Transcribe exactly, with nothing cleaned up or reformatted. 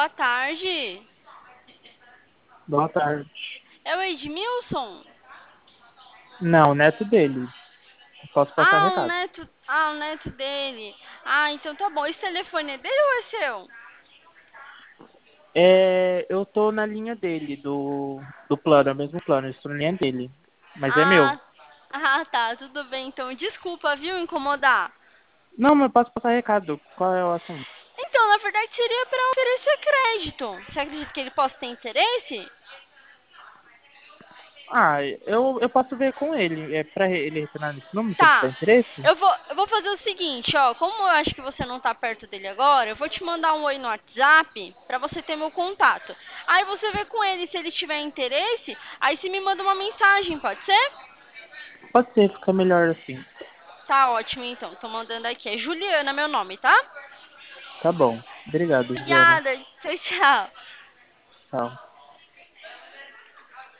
boa tarde. Boa tarde. É o Edmilson? Não, neto dele. Posso passar Ah, o recado. neto, ah, o neto dele. Ah, então tá bom. Esse telefone é dele ou é seu? É, eu tô na linha dele, do, do plano, é o mesmo plano, eu estou na linha dele. Mas é meu. Ah, ah, tá, tudo bem. Então, desculpa, viu, incomodar. Não, mas eu posso passar recado. Qual é o assunto? Então, na verdade, seria para oferecer crédito. Você acredita que ele possa ter interesse? Ah, eu, eu posso ver com ele. É pra ele retornar nesse número se ele tiver Tá. interesse? Eu vou, eu vou fazer o seguinte, ó. Como eu acho que você não tá perto dele agora, eu vou te mandar um oi no WhatsApp pra você ter meu contato. Aí você vê com ele se ele tiver interesse, aí você me manda uma mensagem, pode ser? Pode ser, fica melhor assim. Tá ótimo, então. Tô mandando aqui. É Juliana meu nome, tá? Tá bom. Obrigado, Juliana. Obrigada. Tchau, tchau. Tchau.